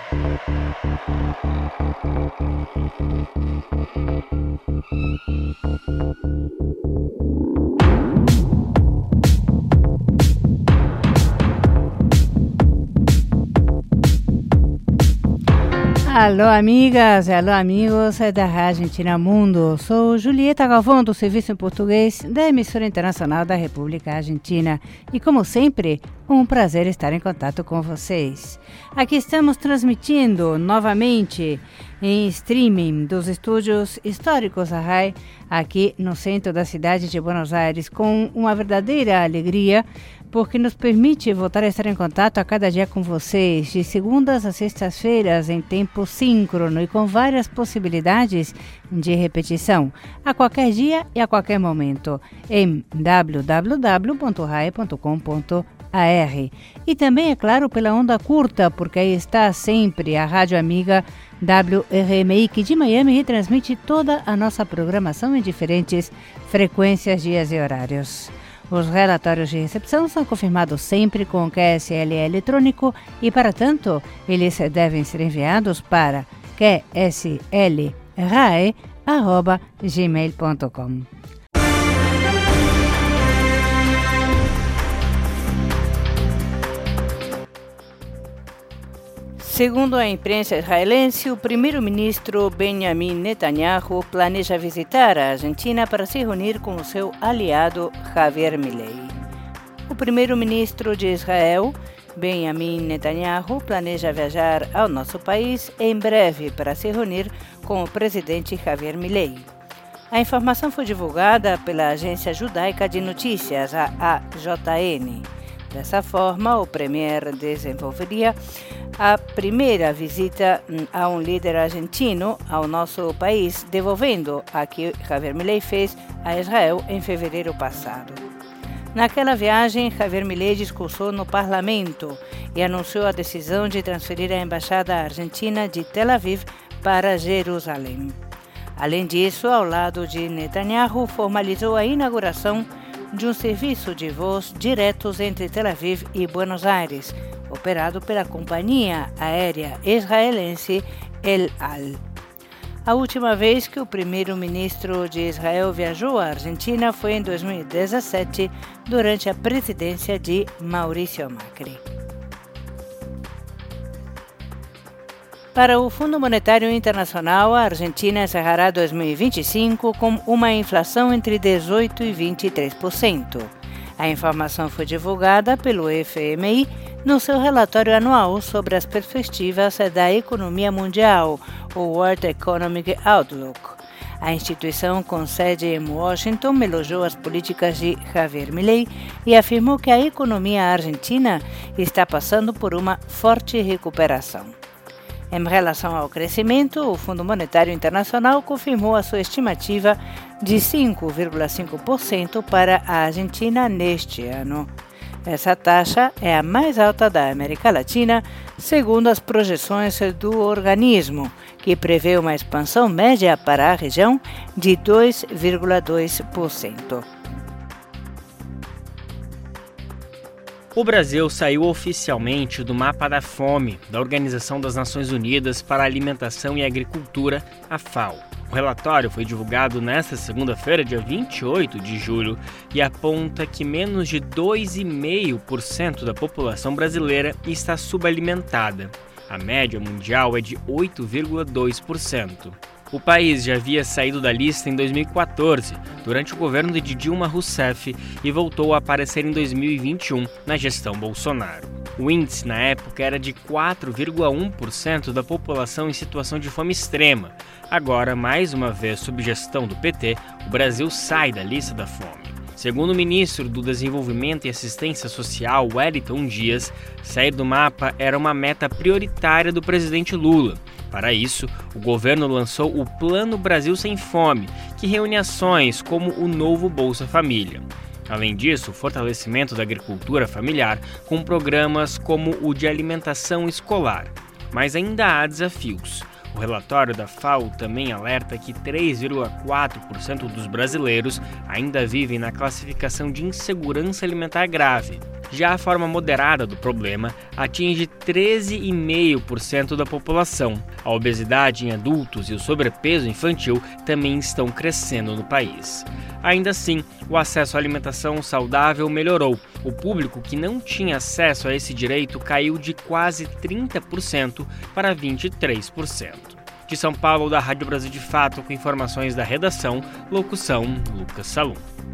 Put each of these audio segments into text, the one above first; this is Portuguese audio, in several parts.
Alô, amigas, alô, amigos da Rádio Argentina Mundo. Sou Julieta Galvão, do Serviço em Português da Emissora Internacional da República Argentina. E, como sempre, um prazer estar em contato com vocês. Aqui estamos transmitindo novamente em streaming dos estúdios históricos da RAI, aqui no centro da cidade de Buenos Aires, com uma verdadeira alegria, porque nos permite voltar a estar em contato a cada dia com vocês, de segundas a sextas-feiras, em tempo síncrono e com várias possibilidades de repetição, a qualquer dia e a qualquer momento, em www.rai.com.br. E também, é claro, pela onda curta, porque aí está sempre a rádio amiga WRMI, que de Miami retransmite toda a nossa programação em diferentes frequências, dias e horários. Os relatórios de recepção são confirmados sempre com o QSL eletrônico e, para tanto, eles devem ser enviados para qslrae@gmail.com. Segundo a imprensa israelense, o primeiro-ministro Benjamin Netanyahu planeja visitar a Argentina para se reunir com o seu aliado Javier Milei. O primeiro-ministro de Israel, Benjamin Netanyahu, planeja viajar ao nosso país em breve para se reunir com o presidente Javier Milei. A informação foi divulgada pela agência judaica de notícias, a AJN. Dessa forma, o premier desenvolveria a primeira visita a um líder argentino ao nosso país, devolvendo a que Javier Milei fez a Israel em fevereiro passado. Naquela viagem, Javier Milei discursou no parlamento e anunciou a decisão de transferir a embaixada argentina de Tel Aviv para Jerusalém. Além disso, ao lado de Netanyahu, formalizou a inauguração de um serviço de voos diretos entre Tel Aviv e Buenos Aires, operado pela companhia aérea israelense El Al. A última vez que o primeiro-ministro de Israel viajou à Argentina foi em 2017, durante a presidência de Maurício Macri. Para o Fundo Monetário Internacional, a Argentina encerrará 2025 com uma inflação entre 18% e 23%. A informação foi divulgada pelo FMI no seu relatório anual sobre as perspectivas da economia mundial, o World Economic Outlook. A instituição, com sede em Washington, elogiou as políticas de Javier Milei e afirmou que a economia argentina está passando por uma forte recuperação. Em relação ao crescimento, o Fundo Monetário Internacional confirmou a sua estimativa de 5,5% para a Argentina neste ano. Essa taxa é a mais alta da América Latina, segundo as projeções do organismo, que prevê uma expansão média para a região de 2,2%. O Brasil saiu oficialmente do Mapa da Fome, da Organização das Nações Unidas para a Alimentação e Agricultura, a FAO. O relatório foi divulgado nesta segunda-feira, dia 28 de julho, e aponta que menos de 2,5% da população brasileira está subalimentada. A média mundial é de 8,2%. O país já havia saído da lista em 2014, durante o governo de Dilma Rousseff, e voltou a aparecer em 2021, na gestão Bolsonaro. O índice, na época, era de 4,1% da população em situação de fome extrema. Agora, mais uma vez sob gestão do PT, o Brasil sai da lista da fome. Segundo o ministro do Desenvolvimento e Assistência Social, Wellington Dias, sair do mapa era uma meta prioritária do presidente Lula. Para isso, o governo lançou o Plano Brasil Sem Fome, que reúne ações como o novo Bolsa Família. Além disso, o fortalecimento da agricultura familiar com programas como o de alimentação escolar. Mas ainda há desafios. O relatório da FAO também alerta que 3,4% dos brasileiros ainda vivem na classificação de insegurança alimentar grave. Já a forma moderada do problema atinge 13,5% da população. A obesidade em adultos e o sobrepeso infantil também estão crescendo no país. Ainda assim, o acesso à alimentação saudável melhorou. O público que não tinha acesso a esse direito caiu de quase 30% para 23%. De São Paulo, da Rádio Brasil de Fato, com informações da redação, locução Lucas Salum.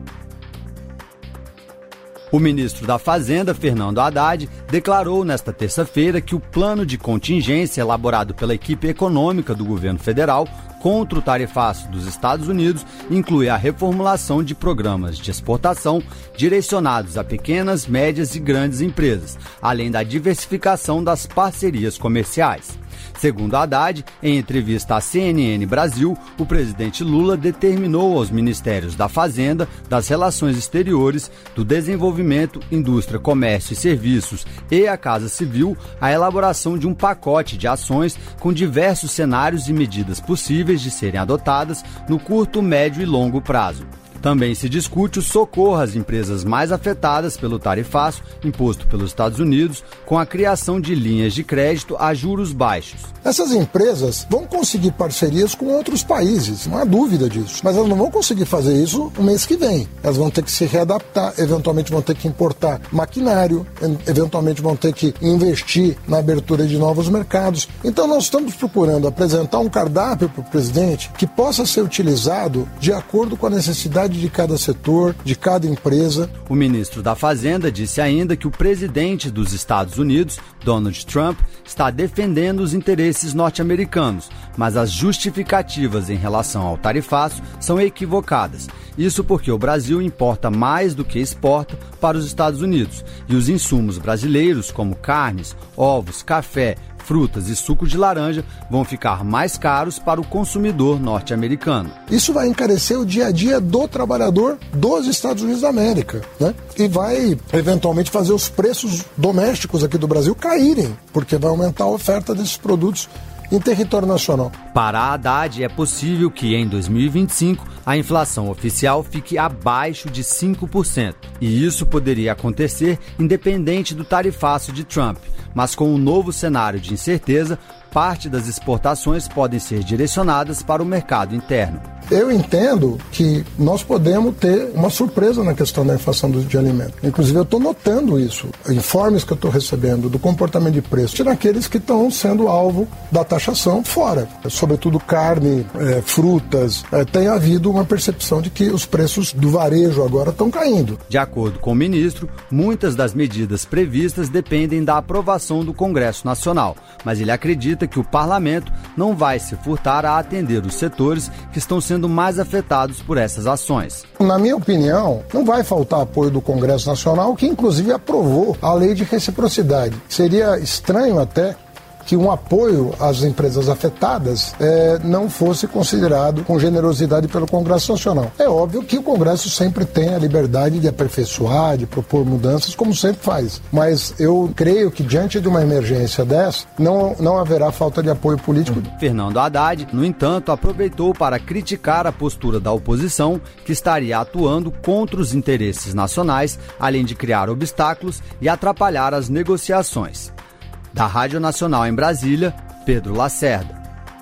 O ministro da Fazenda, Fernando Haddad, declarou nesta terça-feira que o plano de contingência elaborado pela equipe econômica do governo federal contra o tarifaço dos Estados Unidos inclui a reformulação de programas de exportação direcionados a pequenas, médias e grandes empresas, além da diversificação das parcerias comerciais. Segundo Haddad, em entrevista à CNN Brasil, o presidente Lula determinou aos ministérios da Fazenda, das Relações Exteriores, do Desenvolvimento, Indústria, Comércio e Serviços e a Casa Civil a elaboração de um pacote de ações com diversos cenários e medidas possíveis de serem adotadas no curto, médio e longo prazo. Também se discute o socorro às empresas mais afetadas pelo tarifaço imposto pelos Estados Unidos, com a criação de linhas de crédito a juros baixos. Essas empresas vão conseguir parcerias com outros países, não há dúvida disso. Mas elas não vão conseguir fazer isso no mês que vem. Elas vão ter que se readaptar, eventualmente vão ter que importar maquinário, eventualmente vão ter que investir na abertura de novos mercados. Então nós estamos procurando apresentar um cardápio para o presidente que possa ser utilizado de acordo com a necessidade de cada setor, de cada empresa. O ministro da Fazenda disse ainda que o presidente dos Estados Unidos, Donald Trump, está defendendo os interesses norte-americanos, mas as justificativas em relação ao tarifaço são equivocadas. Isso porque o Brasil importa mais do que exporta para os Estados Unidos e os insumos brasileiros, como carnes, ovos, café, frutas e suco de laranja vão ficar mais caros para o consumidor norte-americano. Isso vai encarecer o dia a dia do trabalhador dos Estados Unidos da América, né? E vai, eventualmente, fazer os preços domésticos aqui do Brasil caírem, porque vai aumentar a oferta desses produtos em território nacional. Para a Haddad, é possível que em 2025 a inflação oficial fique abaixo de 5%. E isso poderia acontecer independente do tarifaço de Trump. Mas com o novo cenário de incerteza, parte das exportações podem ser direcionadas para o mercado interno. Eu entendo que nós podemos ter uma surpresa na questão da inflação de alimentos. Inclusive, eu estou notando isso. Informes que eu estou recebendo do comportamento de preço daqueles que estão sendo alvo da taxação fora. Sobretudo carne, frutas. Tem havido uma percepção de que os preços do varejo agora estão caindo. De acordo com o ministro, muitas das medidas previstas dependem da aprovação do Congresso Nacional, mas ele acredita que o parlamento não vai se furtar a atender os setores que estão sendo mais afetados por essas ações. Na minha opinião, não vai faltar apoio do Congresso Nacional, que inclusive aprovou a lei de reciprocidade. Seria estranho até que um apoio às empresas afetadas não fosse considerado com generosidade pelo Congresso Nacional. É óbvio que o Congresso sempre tem a liberdade de aperfeiçoar, de propor mudanças, como sempre faz. Mas eu creio que diante de uma emergência dessa, não haverá falta de apoio político. Fernando Haddad, no entanto, aproveitou para criticar a postura da oposição, que estaria atuando contra os interesses nacionais, além de criar obstáculos e atrapalhar as negociações. Da Rádio Nacional em Brasília, Pedro Lacerda.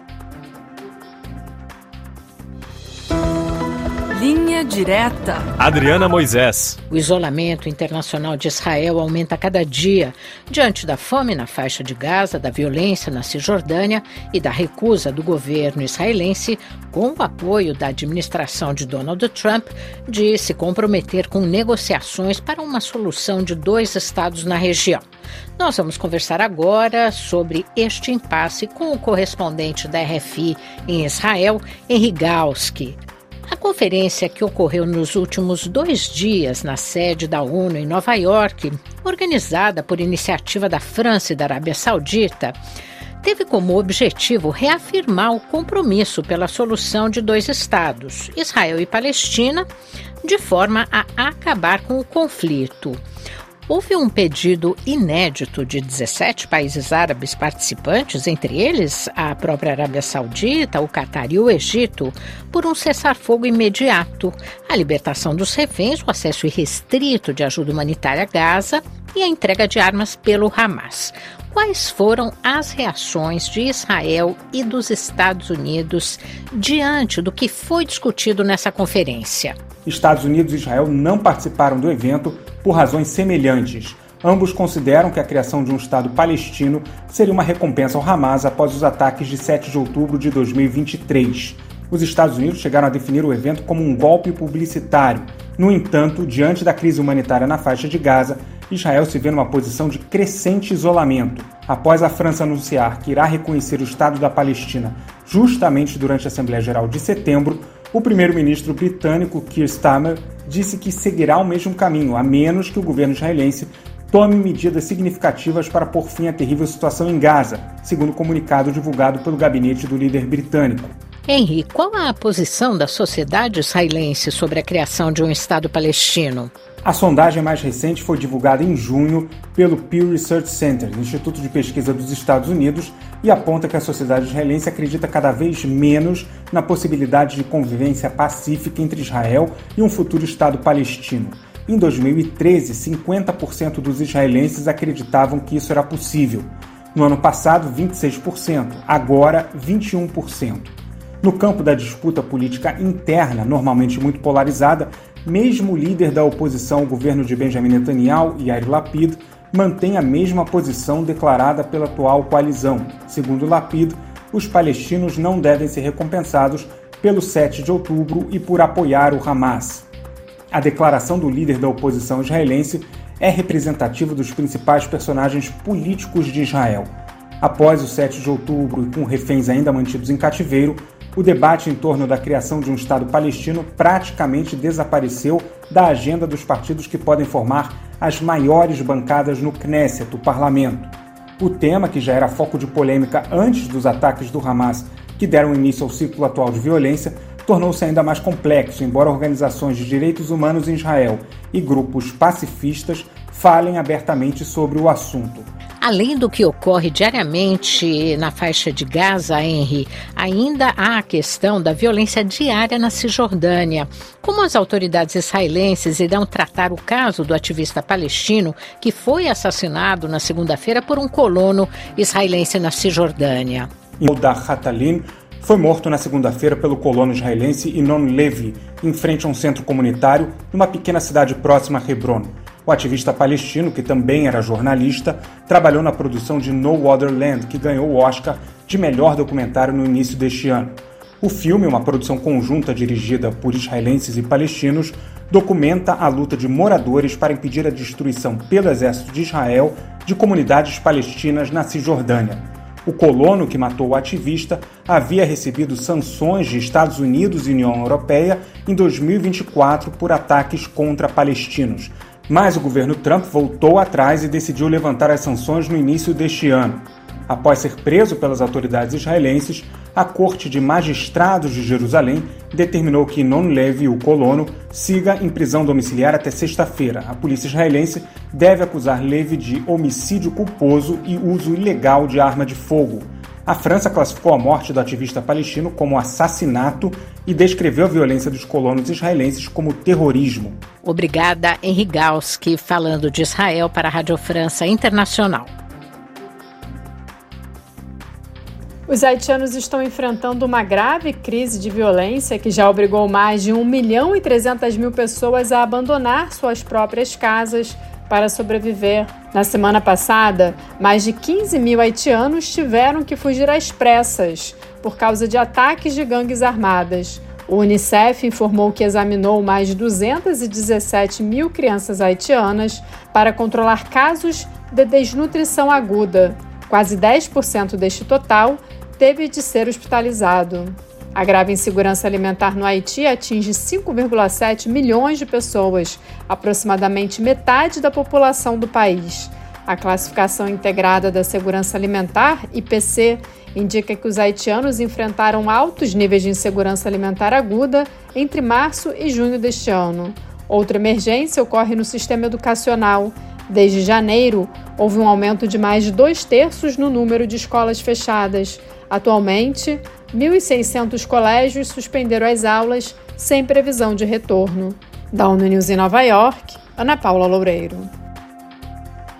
Linha Direta. Adriana Moisés. O isolamento internacional de Israel aumenta a cada dia, diante da fome na faixa de Gaza, da violência na Cisjordânia e da recusa do governo israelense, com o apoio da administração de Donald Trump, de se comprometer com negociações para uma solução de 2 estados na região. Nós vamos conversar agora sobre este impasse com o correspondente da RFI em Israel, Henri Galski. A conferência que ocorreu nos últimos 2 dias na sede da ONU em Nova York, organizada por iniciativa da França e da Arábia Saudita, teve como objetivo reafirmar o compromisso pela solução de 2 estados, Israel e Palestina, de forma a acabar com o conflito. Houve um pedido inédito de 17 países árabes participantes, entre eles a própria Arábia Saudita, o Catar e o Egito, por um cessar-fogo imediato, a libertação dos reféns, o acesso irrestrito de ajuda humanitária a Gaza e a entrega de armas pelo Hamas. Quais foram as reações de Israel e dos Estados Unidos diante do que foi discutido nessa conferência? Estados Unidos e Israel não participaram do evento por razões semelhantes. Ambos consideram que a criação de um Estado palestino seria uma recompensa ao Hamas após os ataques de 7 de outubro de 2023. Os Estados Unidos chegaram a definir o evento como um golpe publicitário. No entanto, diante da crise humanitária na faixa de Gaza, Israel se vê numa posição de crescente isolamento. Após a França anunciar que irá reconhecer o Estado da Palestina justamente durante a Assembleia Geral de setembro, o primeiro-ministro britânico Keir Starmer disse que seguirá o mesmo caminho, a menos que o governo israelense tome medidas significativas para pôr fim à terrível situação em Gaza, segundo o comunicado divulgado pelo gabinete do líder britânico. Henry, qual a posição da sociedade israelense sobre a criação de um Estado palestino? A sondagem mais recente foi divulgada em junho pelo Pew Research Center, Instituto de Pesquisa dos Estados Unidos, e aponta que a sociedade israelense acredita cada vez menos na possibilidade de convivência pacífica entre Israel e um futuro Estado palestino. Em 2013, 50% dos israelenses acreditavam que isso era possível. No ano passado, 26%, agora 21%. No campo da disputa política interna, normalmente muito polarizada, mesmo o líder da oposição ao governo de Benjamin Netanyahu, Yair Lapid, mantém a mesma posição declarada pela atual coalizão. Segundo Lapid, os palestinos não devem ser recompensados pelo 7 de outubro e por apoiar o Hamas. A declaração do líder da oposição israelense é representativa dos principais personagens políticos de Israel. Após o 7 de outubro e com reféns ainda mantidos em cativeiro, o debate em torno da criação de um Estado palestino praticamente desapareceu da agenda dos partidos que podem formar as maiores bancadas no Knesset, o parlamento. O tema, que já era foco de polêmica antes dos ataques do Hamas, que deram início ao ciclo atual de violência, tornou-se ainda mais complexo, embora organizações de direitos humanos em Israel e grupos pacifistas falem abertamente sobre o assunto. Além do que ocorre diariamente na faixa de Gaza, Henry, ainda há a questão da violência diária na Cisjordânia. Como as autoridades israelenses irão tratar o caso do ativista palestino que foi assassinado na segunda-feira por um colono israelense na Cisjordânia? Yehuda Hatalin foi morto na segunda-feira pelo colono israelense Inon Levi, em frente a um centro comunitário numa pequena cidade próxima a Hebron. O ativista palestino, que também era jornalista, trabalhou na produção de No Other Land, que ganhou o Oscar de melhor documentário no início deste ano. O filme, uma produção conjunta dirigida por israelenses e palestinos, documenta a luta de moradores para impedir a destruição pelo exército de Israel de comunidades palestinas na Cisjordânia. O colono que matou o ativista havia recebido sanções de Estados Unidos e União Europeia em 2024 por ataques contra palestinos. Mas o governo Trump voltou atrás e decidiu levantar as sanções no início deste ano. Após ser preso pelas autoridades israelenses, a Corte de Magistrados de Jerusalém determinou que Inon Levi, o colono, siga em prisão domiciliar até sexta-feira. A polícia israelense deve acusar Levi de homicídio culposo e uso ilegal de arma de fogo. A França classificou a morte do ativista palestino como assassinato e descreveu a violência dos colonos israelenses como terrorismo. Obrigada, Henry Galski, falando de Israel para a Rádio França Internacional. Os haitianos estão enfrentando uma grave crise de violência que já obrigou mais de 1.300.000 pessoas a abandonar suas próprias casas para sobreviver. Na semana passada, mais de 15.000 haitianos tiveram que fugir às pressas por causa de ataques de gangues armadas. O Unicef informou que examinou mais de 217.000 crianças haitianas para controlar casos de desnutrição aguda. Quase 10% deste total teve de ser hospitalizado. A grave insegurança alimentar no Haiti atinge 5,7 milhões de pessoas, aproximadamente metade da população do país. A Classificação Integrada da Segurança Alimentar, IPC, indica que os haitianos enfrentaram altos níveis de insegurança alimentar aguda entre março e junho deste ano. Outra emergência ocorre no sistema educacional. Desde janeiro, houve um aumento de mais de 2/3 no número de escolas fechadas. Atualmente, 1.600 colégios suspenderam as aulas sem previsão de retorno. Da ONU News em Nova York, Ana Paula Loureiro.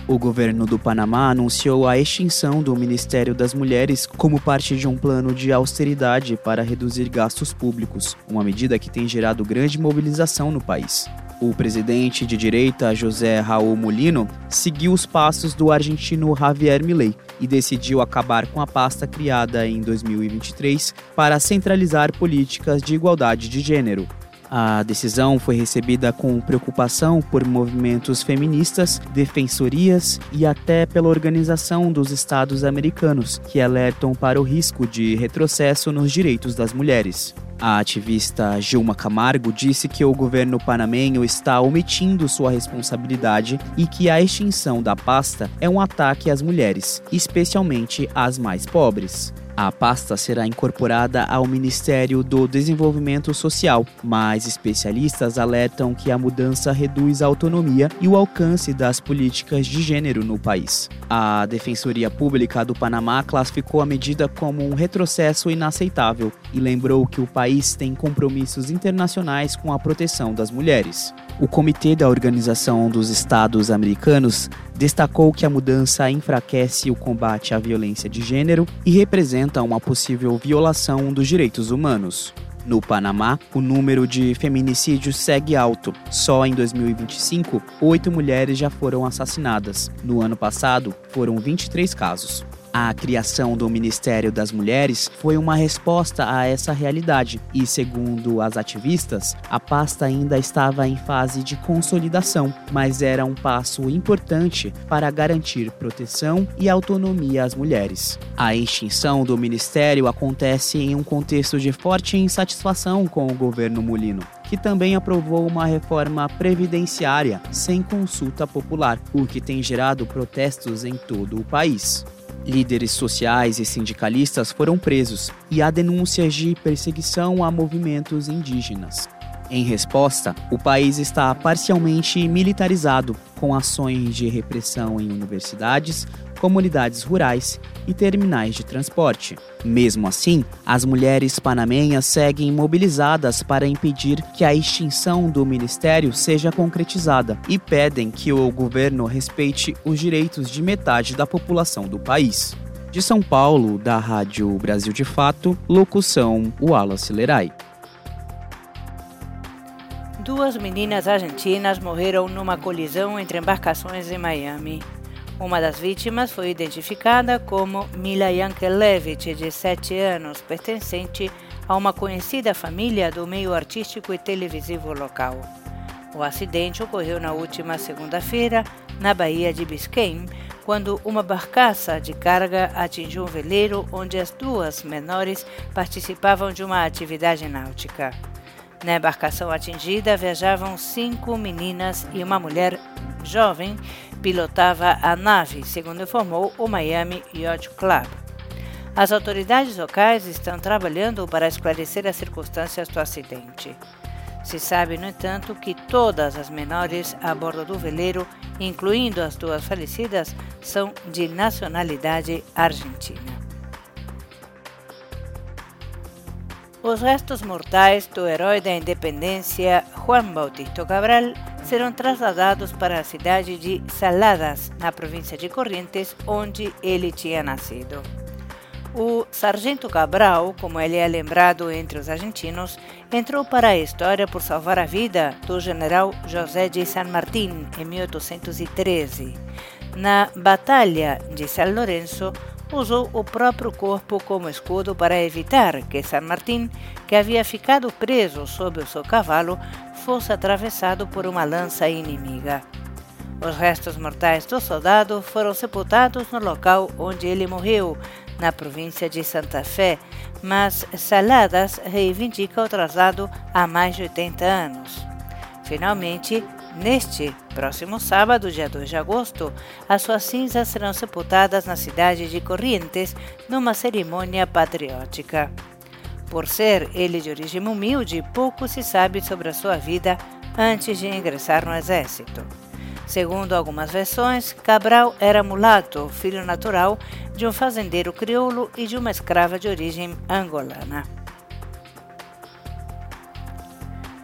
O governo do Panamá anunciou a extinção do Ministério das Mulheres como parte de um plano de austeridade para reduzir gastos públicos, uma medida que tem gerado grande mobilização no país. O presidente de direita, José Raúl Mulino, seguiu os passos do argentino Javier Milei e decidiu acabar com a pasta criada em 2023 para centralizar políticas de igualdade de gênero. A decisão foi recebida com preocupação por movimentos feministas, defensorias e até pela Organização dos Estados Americanos, que alertam para o risco de retrocesso nos direitos das mulheres. A ativista Gilma Camargo disse que o governo panamenho está omitindo sua responsabilidade e que a extinção da pasta é um ataque às mulheres, especialmente às mais pobres. A pasta será incorporada ao Ministério do Desenvolvimento Social, mas especialistas alertam que a mudança reduz a autonomia e o alcance das políticas de gênero no país. A Defensoria Pública do Panamá classificou a medida como um retrocesso inaceitável e lembrou que o país tem compromissos internacionais com a proteção das mulheres. O Comitê da Organização dos Estados Americanos destacou que a mudança enfraquece o combate à violência de gênero e representa uma possível violação dos direitos humanos. No Panamá, o número de feminicídios segue alto. Só em 2025, 8 mulheres já foram assassinadas. No ano passado, foram 23 casos. A criação do Ministério das Mulheres foi uma resposta a essa realidade e, segundo as ativistas, a pasta ainda estava em fase de consolidação, mas era um passo importante para garantir proteção e autonomia às mulheres. A extinção do Ministério acontece em um contexto de forte insatisfação com o governo Mulino, que também aprovou uma reforma previdenciária sem consulta popular, o que tem gerado protestos em todo o país. Líderes sociais e sindicalistas foram presos e há denúncias de perseguição a movimentos indígenas. Em resposta, o país está parcialmente militarizado, com ações de repressão em universidades, comunidades rurais e terminais de transporte. Mesmo assim, as mulheres panamenhas seguem mobilizadas para impedir que a extinção do ministério seja concretizada e pedem que o governo respeite os direitos de metade da população do país. De São Paulo, da Rádio Brasil de Fato, locução Wallace Leray. 2 meninas argentinas morreram numa colisão entre embarcações em Miami. Uma das vítimas foi identificada como Mila Yankelevich, de 7 anos, pertencente a uma conhecida família do meio artístico e televisivo local. O acidente ocorreu na última segunda-feira, na Baía de Biscayne, quando uma barcaça de carga atingiu um veleiro onde as 2 menores participavam de uma atividade náutica. Na embarcação atingida viajavam 5 meninas e uma mulher jovem pilotava a nave, segundo informou o Miami Yacht Club. As autoridades locais estão trabalhando para esclarecer as circunstâncias do acidente. Se sabe, no entanto, que todas as menores a bordo do veleiro, incluindo as 2 falecidas, são de nacionalidade argentina. Os restos mortais do herói da independência, Juan Bautista Cabral, serão trasladados para a cidade de Saladas, na província de Corrientes, onde ele tinha nascido. O Sargento Cabral, como ele é lembrado entre os argentinos, entrou para a história por salvar a vida do general José de San Martín em 1813. Na Batalha de San Lorenzo, usou o próprio corpo como escudo para evitar que San Martín, que havia ficado preso sob o seu cavalo, fosse atravessado por uma lança inimiga. Os restos mortais do soldado foram sepultados no local onde ele morreu, na província de Santa Fé, mas Saladas reivindica o traslado há mais de 80 anos. Finalmente, neste próximo sábado, dia 2 de agosto, as suas cinzas serão sepultadas na cidade de Corrientes, numa cerimônia patriótica. Por ser ele de origem humilde, pouco se sabe sobre a sua vida antes de ingressar no exército. Segundo algumas versões, Cabral era mulato, filho natural de um fazendeiro crioulo e de uma escrava de origem angolana.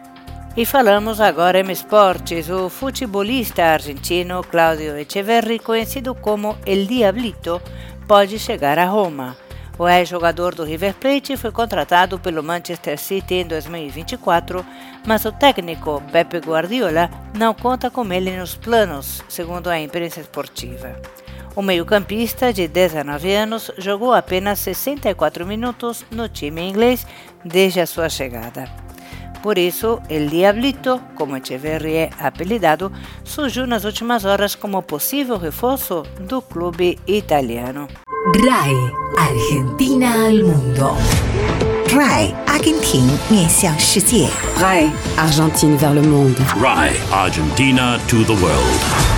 E falamos agora em esportes. O futebolista argentino Claudio Echeverri, conhecido como El Diablito, pode chegar a Roma. O ex-jogador do River Plate foi contratado pelo Manchester City em 2024, mas o técnico Pepe Guardiola não conta com ele nos planos, segundo a imprensa esportiva. O meio-campista de 19 anos jogou apenas 64 minutos no time inglês desde a sua chegada. Por isso, El Diablito, como Echeverri é apelidado, surgiu nas últimas horas como possível reforço do clube italiano. RAI Argentina al mundo. RAI Argentina 面向世界. RAI Argentine vers le monde. RAI Argentina to the world.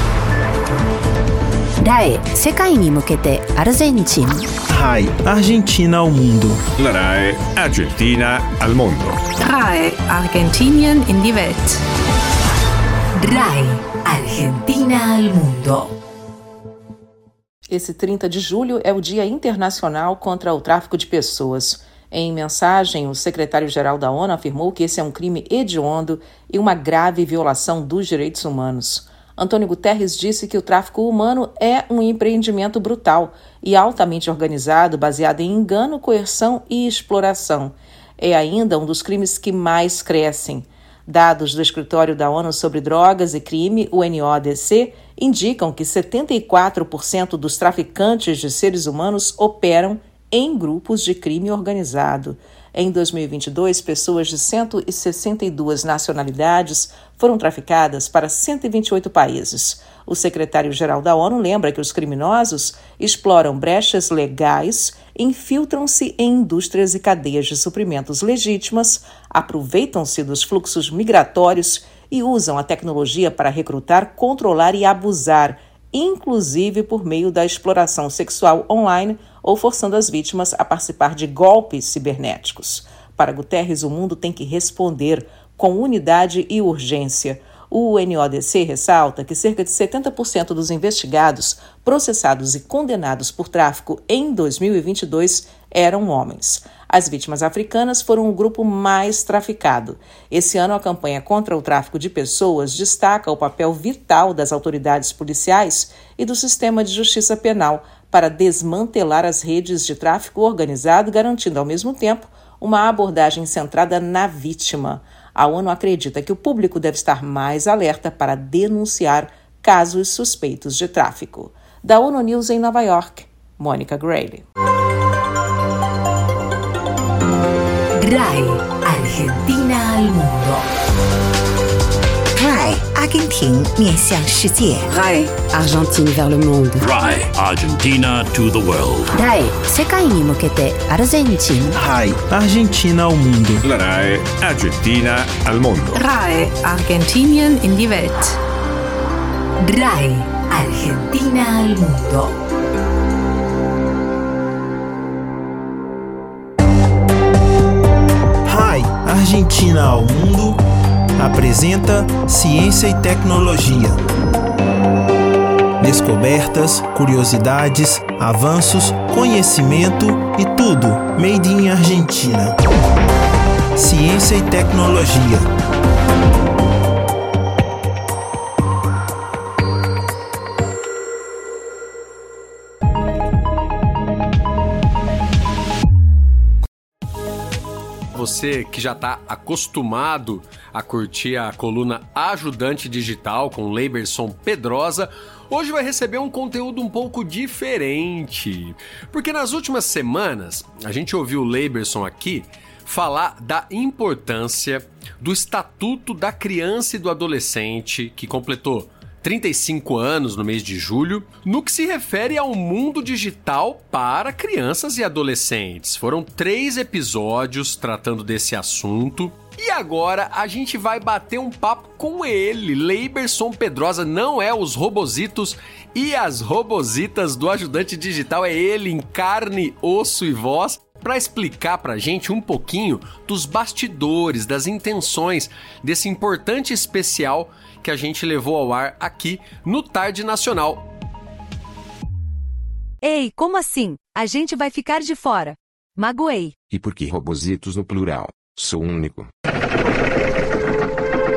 RAI 世界に向けてアルゼンチン. RAI Argentina ao mundo. La RAI Argentina al mundo. RAI Argentinien in die Welt. RAI Argentina al mundo. Esse 30 de julho é o Dia Internacional contra o Tráfico de Pessoas. Em mensagem, o secretário-geral da ONU afirmou que esse é um crime hediondo e uma grave violação dos direitos humanos. Antônio Guterres disse que o tráfico humano é um empreendimento brutal e altamente organizado, baseado em engano, coerção e exploração. É ainda um dos crimes que mais crescem. Dados do Escritório da ONU sobre Drogas e Crime, o NODC, indicam que 74% dos traficantes de seres humanos operam em grupos de crime organizado. Em 2022, pessoas de 162 nacionalidades foram traficadas para 128 países. O secretário-geral da ONU lembra que os criminosos exploram brechas legais, infiltram-se em indústrias e cadeias de suprimentos legítimas, aproveitam-se dos fluxos migratórios e usam a tecnologia para recrutar, controlar e abusar, inclusive por meio da exploração sexual online ou forçando as vítimas a participar de golpes cibernéticos. Para Guterres, o mundo tem que responder com unidade e urgência. O NODC ressalta que cerca de 70% dos investigados, processados e condenados por tráfico em 2022 eram homens. As vítimas africanas foram o grupo mais traficado. Esse ano, a campanha contra o tráfico de pessoas destaca o papel vital das autoridades policiais e do sistema de justiça penal para desmantelar as redes de tráfico organizado, garantindo, ao mesmo tempo, uma abordagem centrada na vítima. A ONU acredita que o público deve estar mais alerta para denunciar casos suspeitos de tráfico. Da ONU News em Nova York, Mônica Grayle. RAI Argentina al mundo. RAI Argentina 面向世界. RAI Argentine vers le monde. RAI Argentina to the world. RAI 世界に向けてアルゼンチン. RAI Argentina ao mundo. La RAI Argentina al mundo. RAI Argentinien in die Welt. RAI Argentina al mundo. RAI Argentina ao mundo apresenta Ciência e Tecnologia. Descobertas, curiosidades, avanços, conhecimento e tudo made in Argentina. Ciência e Tecnologia. Você que já está acostumado a curtir a coluna Ajudante Digital com Leiberson Pedrosa, hoje vai receber um conteúdo um pouco diferente. Porque nas últimas semanas, a gente ouviu o Leiberson aqui falar da importância do Estatuto da Criança e do Adolescente, que completou 35 anos no mês de julho, no que se refere ao mundo digital para crianças e adolescentes. Foram 3 episódios tratando desse assunto. E agora a gente vai bater um papo com ele, Leiberson Pedrosa. Não é os robozitos e as robozitas do Ajudante Digital, é ele em carne, osso e voz, para explicar pra gente um pouquinho dos bastidores, das intenções desse importante especial que a gente levou ao ar aqui no Tarde Nacional. Ei, como assim? A gente vai ficar de fora. Magoei. E por que robozitos no plural? Sou único.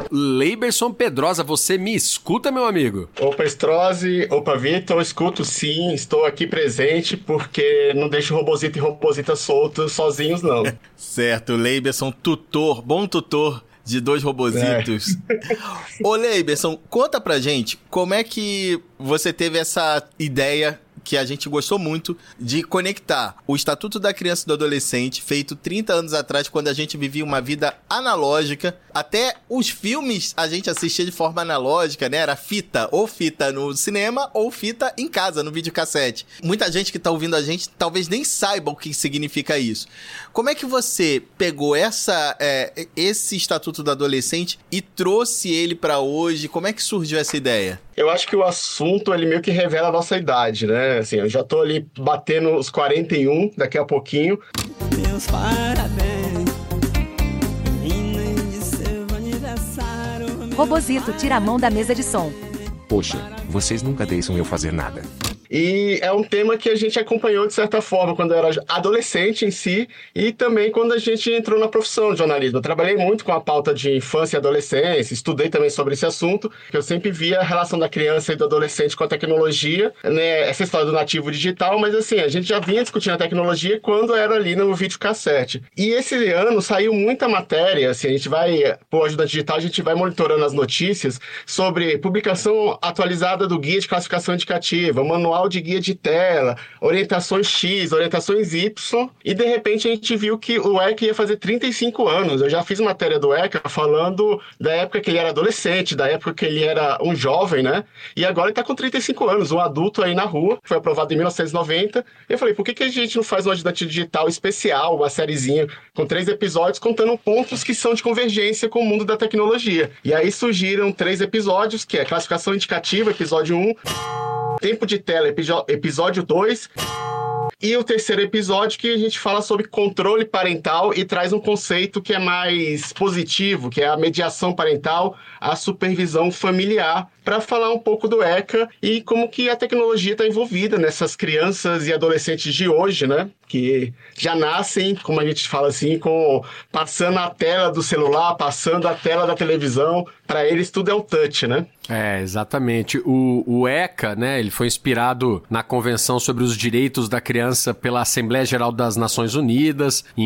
Leiberson Pedrosa, você me escuta, meu amigo? Opa, Strozzi, opa, Vitor, escuto sim, estou aqui presente porque não deixo o Robozito e Robozita soltos sozinhos, não. Certo, Leiberson, bom tutor de 2 robozitos. Ô, Leiberson, conta pra gente como é que você teve essa ideia que a gente gostou muito de conectar o Estatuto da Criança e do Adolescente, feito 30 anos atrás, quando a gente vivia uma vida analógica. Até os filmes a gente assistia de forma analógica, né? Era fita, ou fita no cinema, ou fita em casa, no videocassete. Muita gente que tá ouvindo a gente talvez nem saiba o que significa isso. Como é que você pegou esse Estatuto do Adolescente e trouxe ele pra hoje? Como é que surgiu essa ideia? Eu acho que o assunto, ele meio que revela a nossa idade, né? Assim, eu já tô ali batendo os 41 daqui a pouquinho. Meus parabéns. Robozito, tira a mão da mesa de som. Poxa, vocês nunca deixam eu fazer nada. E é um tema que a gente acompanhou de certa forma quando eu era adolescente em si e também quando a gente entrou na profissão de jornalismo. Eu trabalhei muito com a pauta de infância e adolescência, estudei também sobre esse assunto, que eu sempre via a relação da criança e do adolescente com a tecnologia, né? Essa história do nativo digital, mas assim, a gente já vinha discutindo a tecnologia quando era ali no videocassete. E esse ano saiu muita matéria, assim, a gente vai, por Ajudante Digital, a gente vai monitorando as notícias sobre publicação atualizada do Guia de Classificação Indicativa, manual de guia de tela, orientações X, orientações Y, e de repente a gente viu que o ECA ia fazer 35 anos. Eu já fiz matéria do ECA falando da época que ele era adolescente, da época que ele era um jovem, né? E agora ele tá com 35 anos, um adulto aí na rua, foi aprovado em 1990. Eu falei, por que a gente não faz um Ajudante Digital especial, uma sériezinha com 3 episódios contando pontos que são de convergência com o mundo da tecnologia? E aí surgiram 3 episódios, que é Classificação Indicativa, episódio 1, Tempo de Tela, episódio 2, e o terceiro episódio que a gente fala sobre controle parental e traz um conceito que é mais positivo, que é a mediação parental, a supervisão familiar, para falar um pouco do ECA e como que a tecnologia está envolvida nessas crianças e adolescentes de hoje, né? Que já nascem, como a gente fala assim, passando a tela do celular, passando a tela da televisão. Para eles tudo é um touch, né? É, exatamente. O ECA, né, ele foi inspirado na Convenção sobre os Direitos da Criança pela Assembleia Geral das Nações Unidas, em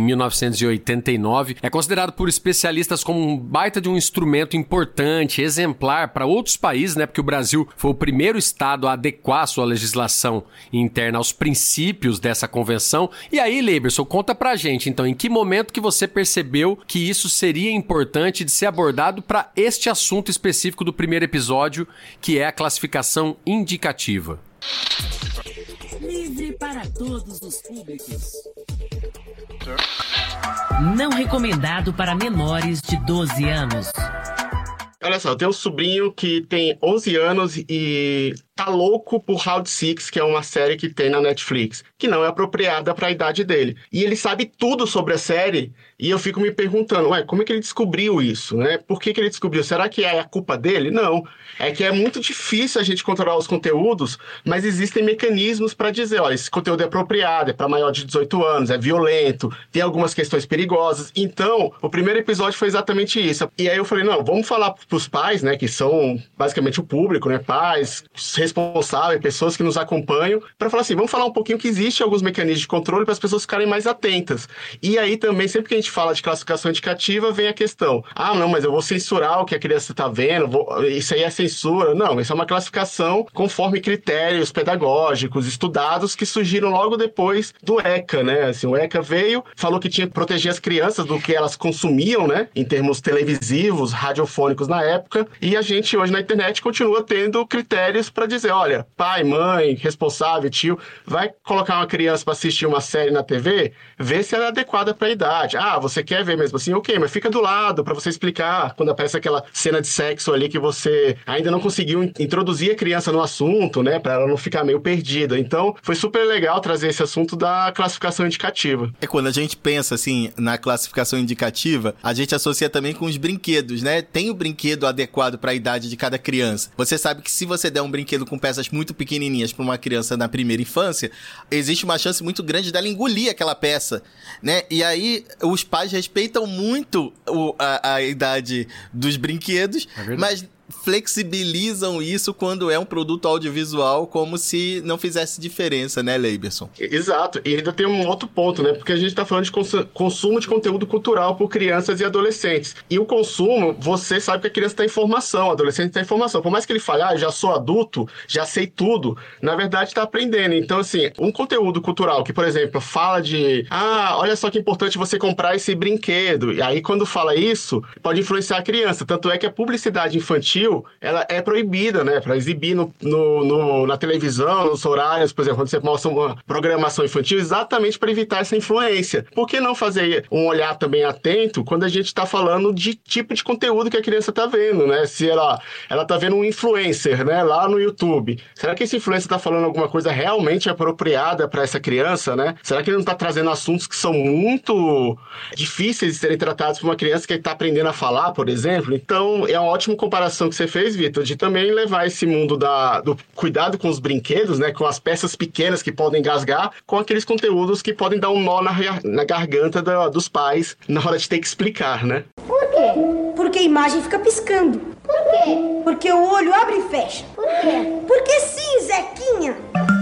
1989. É considerado por especialistas como um baita de um instrumento importante, exemplar para outros países, né, porque o Brasil foi o primeiro estado a adequar sua legislação interna aos princípios dessa convenção. E aí, Leiberson, conta pra gente, então, em que momento que você percebeu que isso seria importante de ser abordado para este assunto específico do primeiro episódio, que é a classificação indicativa? Livre para todos os públicos. Não recomendado para menores de 12 anos. Olha só, eu tenho um sobrinho que tem 11 anos e tá louco por Round 6, que é uma série que tem na Netflix, que não é apropriada para a idade dele. E ele sabe tudo sobre a série e eu fico me perguntando, como é que ele descobriu isso, né? Por que ele descobriu? Será que é a culpa dele? Não. É que é muito difícil a gente controlar os conteúdos, mas existem mecanismos para dizer, olha, esse conteúdo é apropriado, é para maior de 18 anos, é violento, tem algumas questões perigosas. Então, o primeiro episódio foi exatamente isso. E aí eu falei, não, vamos falar pros pais, né, que são basicamente o público, né, pais, responsáveis, pessoas que nos acompanham, para falar assim, vamos falar um pouquinho que existe alguns mecanismos de controle para as pessoas ficarem mais atentas. E aí também, sempre que a gente fala de classificação indicativa, vem a questão, não, mas eu vou censurar o que a criança está vendo, isso aí é censura. Não, isso é uma classificação conforme critérios pedagógicos, estudados, que surgiram logo depois do ECA, né? Assim, o ECA veio, falou que tinha que proteger as crianças do que elas consumiam, né? Em termos televisivos, radiofônicos na época, e a gente hoje na internet continua tendo critérios para dizer, olha, pai, mãe, responsável, tio, vai colocar uma criança para assistir uma série na TV, vê se ela é adequada para a idade. Você quer ver mesmo assim? Ok, mas fica do lado para você explicar quando aparece aquela cena de sexo ali que você ainda não conseguiu introduzir a criança no assunto, né, para ela não ficar meio perdida. Então, foi super legal trazer esse assunto da classificação indicativa. Quando a gente pensa, assim, na classificação indicativa, a gente associa também com os brinquedos, né? Tem o brinquedo adequado para a idade de cada criança. Você sabe que se você der um brinquedo brinquedo com peças muito pequenininhas para uma criança na primeira infância, existe uma chance muito grande dela engolir aquela peça, né? E aí os pais respeitam muito a idade dos brinquedos, mas flexibilizam isso quando é um produto audiovisual, como se não fizesse diferença, né, Leiberson? Exato, e ainda tem um outro ponto, né, porque a gente está falando de consumo de conteúdo cultural por crianças e adolescentes, e o consumo, você sabe que a criança está em formação, o adolescente está em formação, por mais que ele fale, eu já sou adulto, já sei tudo, na verdade está aprendendo. Então, assim, um conteúdo cultural que, por exemplo, fala de, olha só que importante você comprar esse brinquedo, e aí quando fala isso, pode influenciar a criança, tanto é que a publicidade infantil, ela é proibida, né, para exibir na televisão, nos horários, por exemplo, quando você mostra uma programação infantil, exatamente para evitar essa influência. Por que não fazer um olhar também atento quando a gente está falando de tipo de conteúdo que a criança está vendo, né? Se ela está vendo um influencer, né, lá no YouTube, será que esse influencer está falando alguma coisa realmente apropriada para essa criança, né? Será que ele não está trazendo assuntos que são muito difíceis de serem tratados por uma criança que está aprendendo a falar, por exemplo? Então, é uma ótima comparação que você fez, Vitor, de também levar esse mundo do cuidado com os brinquedos, né, com as peças pequenas que podem engasgar, com aqueles conteúdos que podem dar um nó na garganta dos pais na hora de ter que explicar, né? Por quê? Porque a imagem fica piscando. Por quê? Porque o olho abre e fecha. Por quê? Porque sim, Zequinha.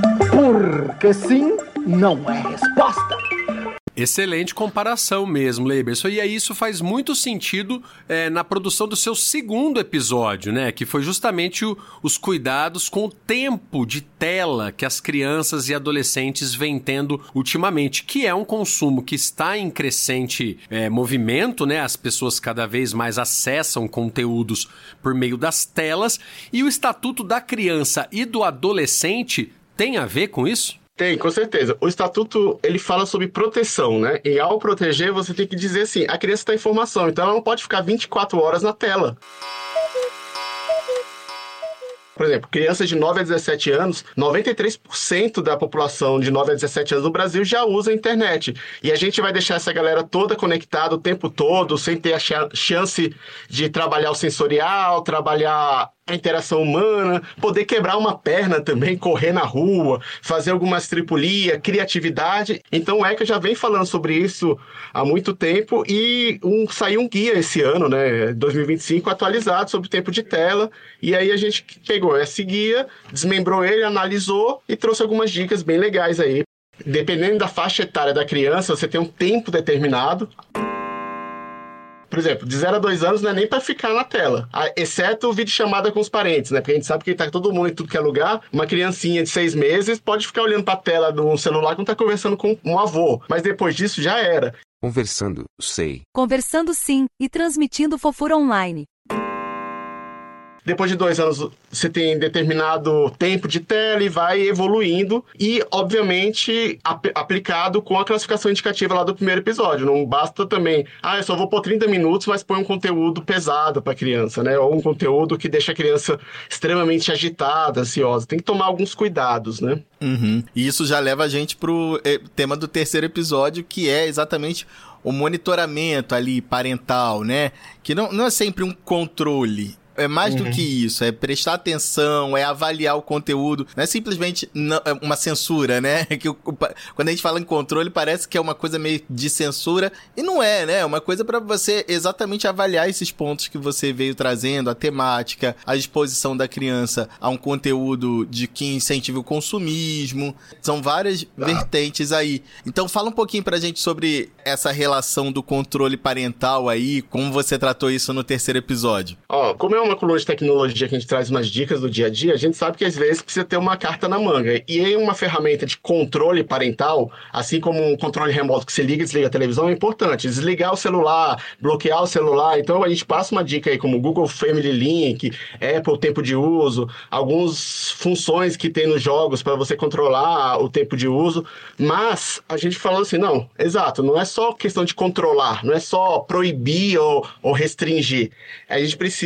Porque sim não é resposta. Excelente comparação mesmo, Leiberson. E aí isso faz muito sentido na produção do seu segundo episódio, né? Que foi justamente os cuidados com o tempo de tela que as crianças e adolescentes vêm tendo ultimamente, que é um consumo que está em crescente movimento, né? As pessoas cada vez mais acessam conteúdos por meio das telas. E o Estatuto da Criança e do Adolescente tem a ver com isso? Tem, com certeza. O Estatuto, ele fala sobre proteção, né? E ao proteger, você tem que dizer assim, a criança está em formação, então ela não pode ficar 24 horas na tela. Por exemplo, crianças de 9 a 17 anos, 93% da população de 9 a 17 anos no Brasil já usa a internet. E a gente vai deixar essa galera toda conectada o tempo todo, sem ter a chance de trabalhar o sensorial, trabalhar a interação humana, poder quebrar uma perna também, correr na rua, fazer alguma estripulia, criatividade. Então o ECA já vem falando sobre isso há muito tempo e saiu um guia esse ano, né, 2025, atualizado sobre o tempo de tela. E aí a gente pegou esse guia, desmembrou ele, analisou e trouxe algumas dicas bem legais aí. Dependendo da faixa etária da criança, você tem um tempo determinado. Por exemplo, de 0 a 2 anos não é nem para ficar na tela, exceto o vídeo chamada com os parentes, né? Porque a gente sabe que tá todo mundo em tudo que é lugar. Uma criancinha de 6 meses pode ficar olhando para a tela do celular quando tá conversando com um avô. Mas depois disso já era. Conversando, sei. Conversando sim e transmitindo fofura online. Depois de 2 anos, você tem determinado tempo de tela e vai evoluindo e, obviamente, aplicado com a classificação indicativa lá do primeiro episódio. Não basta também, eu só vou pôr 30 minutos, mas põe um conteúdo pesado para a criança, né? Ou um conteúdo que deixa a criança extremamente agitada, ansiosa. Tem que tomar alguns cuidados, né? Uhum. E isso já leva a gente pro tema do terceiro episódio, que é exatamente o monitoramento ali parental, né? Que não é sempre um controle. É mais do que isso, é prestar atenção, é avaliar o conteúdo, não é simplesmente uma censura, né? Que quando a gente fala em controle parece que é uma coisa meio de censura, e não é, né? É uma coisa para você exatamente avaliar esses pontos que você veio trazendo, a temática, a exposição da criança a um conteúdo que incentive o consumismo, são várias vertentes aí. Então fala um pouquinho pra gente sobre essa relação do controle parental aí, como você tratou isso no terceiro episódio. Como é uma coluna de tecnologia que a gente traz umas dicas do dia a dia, a gente sabe que às vezes precisa ter uma carta na manga. E aí uma ferramenta de controle parental, assim como um controle remoto que você liga e desliga a televisão, é importante. Desligar o celular, bloquear o celular. Então a gente passa uma dica aí como Google Family Link, Apple Tempo de Uso, algumas funções que tem nos jogos para você controlar o tempo de uso. Mas a gente falou assim, não é só questão de controlar, não é só proibir ou restringir. A gente precisa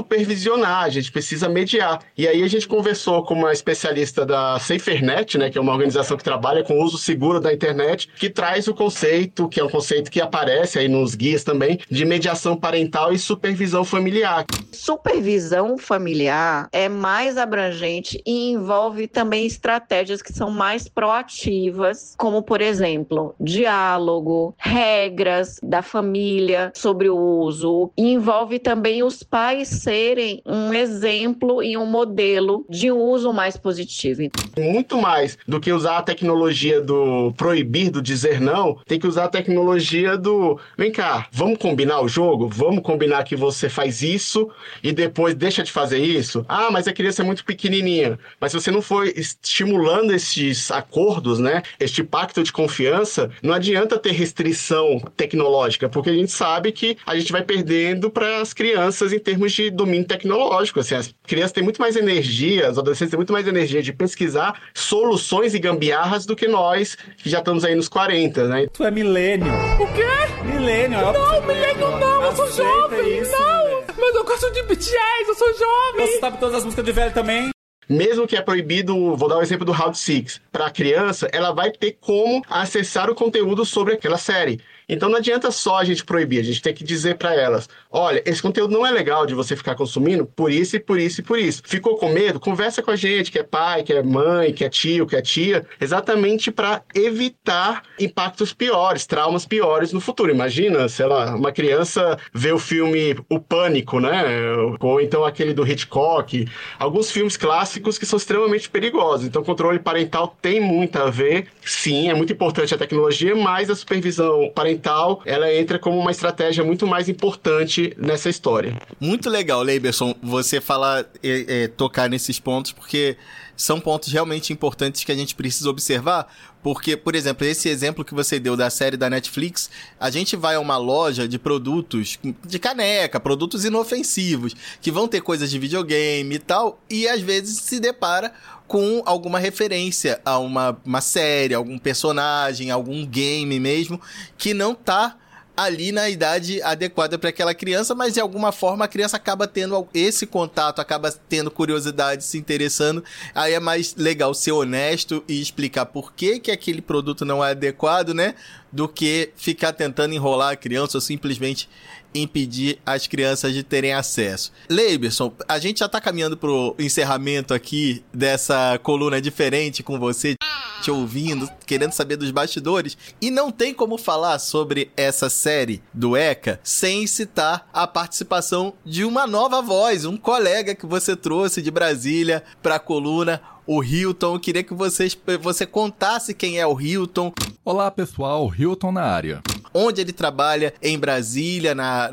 supervisionar, a gente precisa mediar. E aí a gente conversou com uma especialista da SaferNet, né, que é uma organização que trabalha com o uso seguro da internet, que traz o conceito, que é um conceito que aparece aí nos guias também, de mediação parental e supervisão familiar. Supervisão familiar é mais abrangente e envolve também estratégias que são mais proativas, como, por exemplo, diálogo, regras da família sobre o uso. E envolve também os pais serem um exemplo e um modelo de um uso mais positivo. Muito mais do que usar a tecnologia do proibir, do dizer não, tem que usar a tecnologia do vem cá, vamos combinar o jogo? Vamos combinar que você faz isso e depois deixa de fazer isso? Ah, mas a criança é muito pequenininha. Mas se você não for estimulando esses acordos, né, este pacto de confiança, não adianta ter restrição tecnológica, porque a gente sabe que a gente vai perdendo para as crianças em termos de domínio tecnológico. Assim, as crianças têm muito mais energia, os adolescentes têm muito mais energia de pesquisar soluções e gambiarras do que nós, que já estamos aí nos 40, né? Tu é milênio. O quê? Milênio. Não, milênio não, eu sou jovem. Isso, não, mas eu gosto de BTS, eu sou jovem. Você sabe todas as músicas de velho também? Mesmo que é proibido, vou dar o exemplo do Round 6, para a criança, ela vai ter como acessar o conteúdo sobre aquela série. Então não adianta só a gente proibir, a gente tem que dizer para elas, olha, esse conteúdo não é legal de você ficar consumindo por isso e por isso e por isso. Ficou com medo? Conversa com a gente, que é pai, que é mãe, que é tio, que é tia, exatamente para evitar impactos piores, traumas piores no futuro. Imagina, sei lá, uma criança vê o filme O Pânico, né? Ou então aquele do Hitchcock, alguns filmes clássicos que são extremamente perigosos. Então o controle parental tem muito a ver, sim, é muito importante a tecnologia, mas a supervisão parental ela entra como uma estratégia muito mais importante nessa história. Muito legal, Leiberson, você falar, tocar nesses pontos, porque são pontos realmente importantes que a gente precisa observar, porque, por exemplo, esse exemplo que você deu da série da Netflix, a gente vai a uma loja de produtos de caneca, produtos inofensivos, que vão ter coisas de videogame e tal, e às vezes se depara com alguma referência a uma série, algum personagem, algum game mesmo, que não tá ali na idade adequada para aquela criança, mas de alguma forma a criança acaba tendo esse contato, acaba tendo curiosidade, se interessando. Aí é mais legal ser honesto e explicar por que aquele produto não é adequado, né? Do que ficar tentando enrolar a criança ou simplesmente impedir as crianças de terem acesso. Leiberson, a gente já está caminhando pro encerramento aqui dessa coluna diferente com você, te ouvindo, querendo saber dos bastidores, e não tem como falar sobre essa série do ECA sem citar a participação de uma nova voz, um colega que você trouxe de Brasília para a coluna, o Hilton. Eu queria que você contasse quem é o Hilton. Olá pessoal, Hilton na área. Onde ele trabalha em Brasília,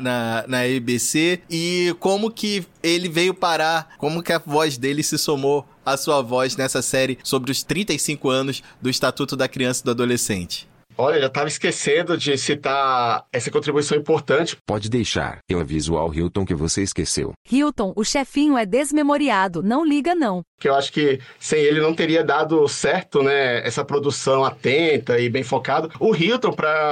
na EBC, e como que ele veio parar, como que a voz dele se somou à sua voz nessa série sobre os 35 anos do Estatuto da Criança e do Adolescente. Olha, já estava esquecendo de citar essa contribuição importante. Pode deixar, eu aviso ao Hilton que você esqueceu. Hilton, o chefinho é desmemoriado, não liga não. Que eu acho que sem ele não teria dado certo, né, essa produção atenta e bem focada. O Hilton,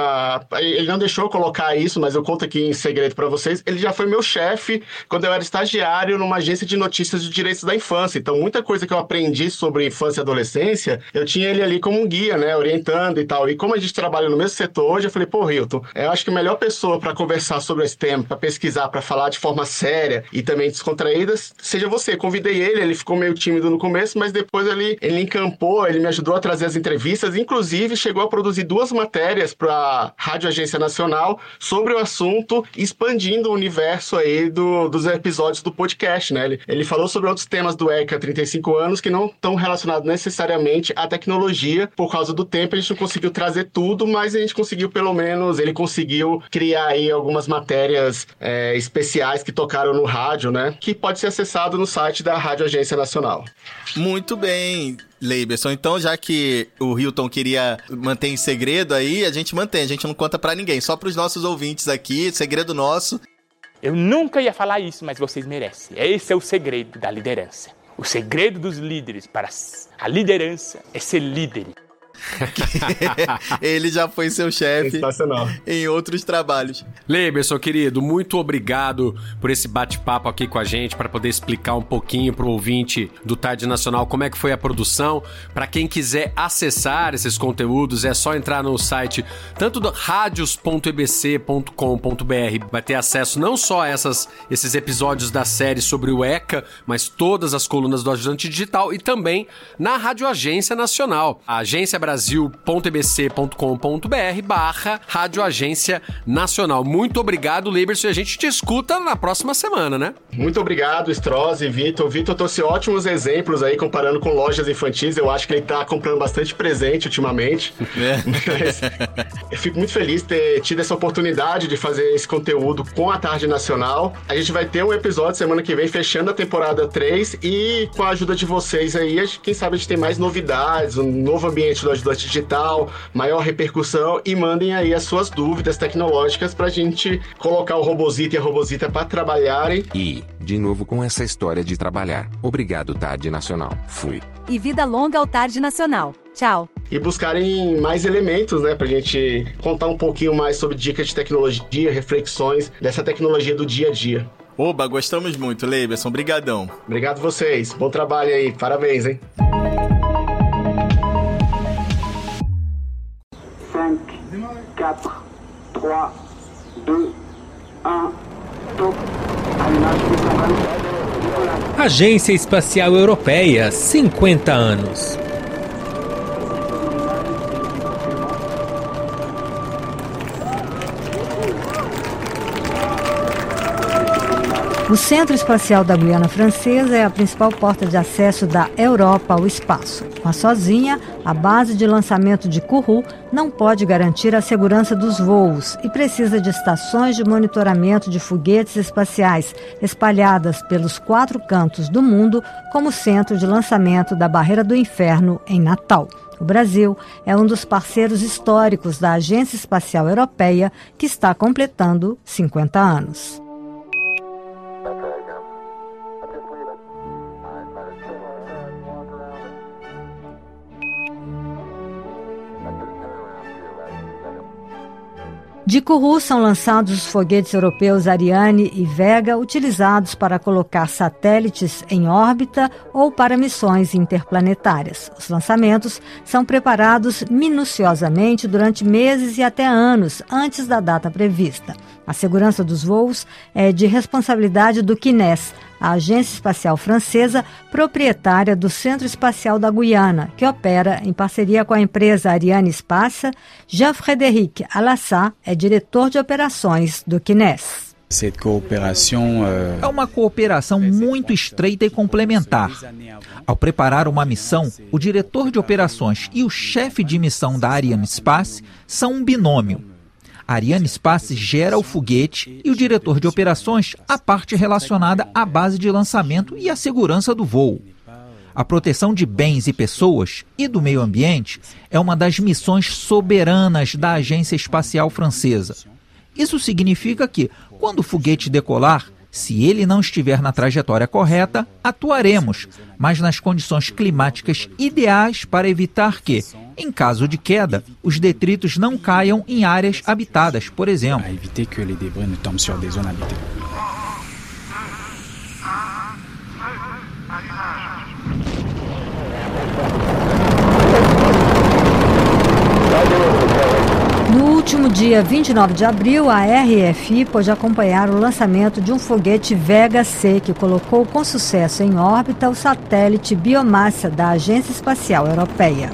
ele não deixou eu colocar isso, mas eu conto aqui em segredo para vocês, ele já foi meu chefe quando eu era estagiário numa agência de notícias de direitos da infância. Então, muita coisa que eu aprendi sobre infância e adolescência, eu tinha ele ali como um guia, né, orientando e tal. E como a gente trabalha no mesmo setor hoje, eu falei, pô, Hilton, eu acho que a melhor pessoa para conversar sobre esse tema, para pesquisar, para falar de forma séria e também descontraída, seja você. Convidei ele ficou meio tímido no começo, mas depois ele encampou, ele me ajudou a trazer as entrevistas, inclusive chegou a produzir 2 matérias para a Rádio Agência Nacional sobre o assunto, expandindo o universo aí dos episódios do podcast, né? Ele falou sobre outros temas do ECA há 35 anos que não estão relacionados necessariamente à tecnologia. Por causa do tempo, a gente não conseguiu trazer tudo, mas a gente conseguiu, pelo menos, ele conseguiu criar aí algumas matérias especiais que tocaram no rádio, né? Que pode ser acessado no site da Rádio Agência Nacional. Muito bem, Leiberson. Então, já que o Hilton queria manter em segredo aí, a gente mantém, a gente não conta pra ninguém, só pros nossos ouvintes aqui, segredo nosso. Eu nunca ia falar isso, mas vocês merecem. Esse é o segredo da liderança. O segredo dos líderes para a liderança é ser líder. Ele já foi seu chefe em outros trabalhos. Leiberson, querido, muito obrigado por esse bate-papo aqui com a gente, para poder explicar um pouquinho pro ouvinte do Tarde Nacional como é que foi a produção. Para quem quiser acessar esses conteúdos, é só entrar no site tanto do radios.ebc.com.br. Vai ter acesso não só a esses episódios da série sobre o ECA, mas todas as colunas do Ajudante Digital e também na Rádio Agência Nacional, agenciabrasil.ebc.com.br/Rádio Agência Nacional. Muito obrigado, Leiberson, e a gente te escuta na próxima semana, né? Muito obrigado, Stroz e Vitor. O Vitor trouxe ótimos exemplos aí, comparando com lojas infantis. Eu acho que ele tá comprando bastante presente ultimamente. Mas eu fico muito feliz de ter tido essa oportunidade de fazer esse conteúdo com a Tarde Nacional. A gente vai ter um episódio semana que vem, fechando a temporada 3, e com a ajuda de vocês aí, quem sabe a gente tem mais novidades, um novo ambiente do Ajudante Digital, maior repercussão, e mandem aí as suas dúvidas tecnológicas pra gente colocar o Robozito e a Robozita pra trabalharem. E, de novo com essa história de trabalhar. Obrigado, Tarde Nacional. Fui. E vida longa ao Tarde Nacional. Tchau. E buscarem mais elementos, né, pra gente contar um pouquinho mais sobre dicas de tecnologia, reflexões dessa tecnologia do dia a dia. Oba, gostamos muito, Leiberson. Brigadão. Obrigado vocês. Bom trabalho aí. Parabéns, hein? 5, 4, 3, 2, 1, top. Agência Espacial Europeia, 50 anos. O Centro Espacial da Guiana Francesa é a principal porta de acesso da Europa ao espaço. Mas sozinha, a base de lançamento de Kourou não pode garantir a segurança dos voos e precisa de estações de monitoramento de foguetes espaciais espalhadas pelos 4 cantos do mundo como centro de lançamento da Barreira do Inferno em Natal. O Brasil é um dos parceiros históricos da Agência Espacial Europeia, que está completando 50 anos. De Kourou são lançados os foguetes europeus Ariane e Vega, utilizados para colocar satélites em órbita ou para missões interplanetárias. Os lançamentos são preparados minuciosamente durante meses e até anos antes da data prevista. A segurança dos voos é de responsabilidade do CNES, a Agência Espacial Francesa, proprietária do Centro Espacial da Guiana, que opera em parceria com a empresa Ariane Espace. Jean-Frédéric Alassat é diretor de operações do CNES. É uma cooperação muito estreita e complementar. Ao preparar uma missão, o diretor de operações e o chefe de missão da Ariane Space são um binômio. A Ariane Space gera o foguete e o diretor de operações a parte relacionada à base de lançamento e à segurança do voo. A proteção de bens e pessoas e do meio ambiente é uma das missões soberanas da Agência Espacial Francesa. Isso significa que, quando o foguete decolar, se ele não estiver na trajetória correta, atuaremos, mas nas condições climáticas ideais para evitar que, em caso de queda, os detritos não caiam em áreas habitadas, por exemplo. No último dia 29 de abril, a RFI pôde acompanhar o lançamento de um foguete Vega-C que colocou com sucesso em órbita o satélite Biomassa da Agência Espacial Europeia.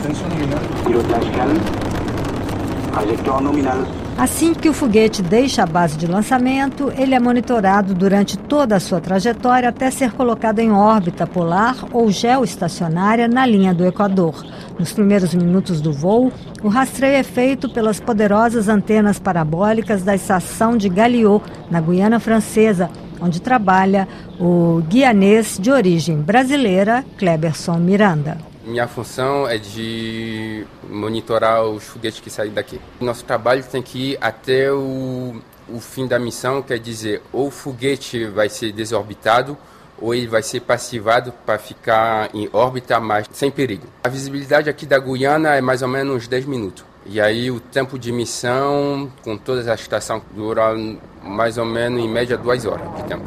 Assim que o foguete deixa a base de lançamento, ele é monitorado durante toda a sua trajetória até ser colocado em órbita polar ou geoestacionária na linha do Equador. Nos primeiros minutos do voo, o rastreio é feito pelas poderosas antenas parabólicas da estação de Galiot, na Guiana Francesa, onde trabalha o guianês de origem brasileira, Cleberson Miranda. Minha função é de monitorar os foguetes que saem daqui. Nosso trabalho tem que ir até o fim da missão, quer dizer, ou o foguete vai ser desorbitado, ou ele vai ser passivado para ficar em órbita, mas sem perigo. A visibilidade aqui da Guiana é mais ou menos uns 10 minutos. E aí o tempo de missão, com todas as estações, dura mais ou menos em média 2 horas de tempo.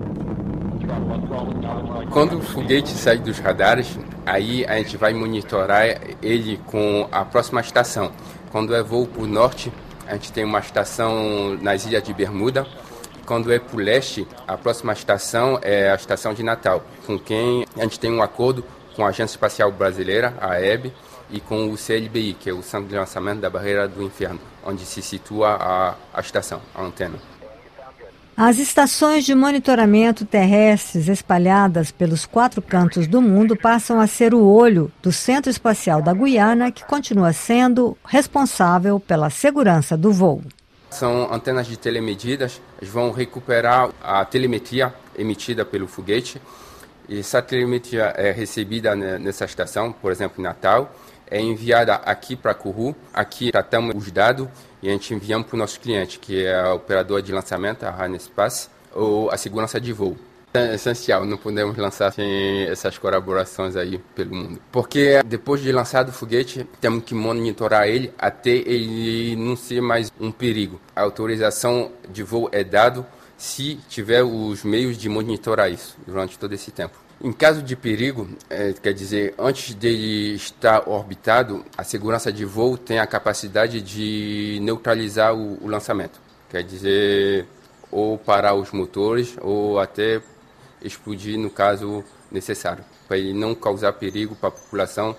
Quando o foguete sai dos radares, aí a gente vai monitorar ele com a próxima estação. Quando é voo para o norte, a gente tem uma estação nas Ilhas de Bermuda. Quando é para o leste, a próxima estação é a estação de Natal, com quem a gente tem um acordo com a Agência Espacial Brasileira, a AEB, e com o CLBI, que é o Centro de Lançamento da Barreira do Inferno, onde se situa a estação, a antena. As estações de monitoramento terrestres espalhadas pelos 4 cantos do mundo passam a ser o olho do Centro Espacial da Guiana, que continua sendo responsável pela segurança do voo. São antenas de telemedidas, eles vão recuperar a telemetria emitida pelo foguete. E essa telemetria é recebida nessa estação, por exemplo, em Natal, é enviada aqui para Kourou, aqui tratamos os dados e a gente enviamos para o nosso cliente, que é a operadora de lançamento, a Ariane Space, ou a segurança de voo. É essencial, não podemos lançar sem essas colaborações aí pelo mundo. Porque depois de lançado o foguete, temos que monitorar ele até ele não ser mais um perigo. A autorização de voo é dada se tiver os meios de monitorar isso durante todo esse tempo. Em caso de perigo, quer dizer, antes de estar orbitado, a segurança de voo tem a capacidade de neutralizar o lançamento. Quer dizer, ou parar os motores, ou até explodir no caso necessário, para ele não causar perigo para a população.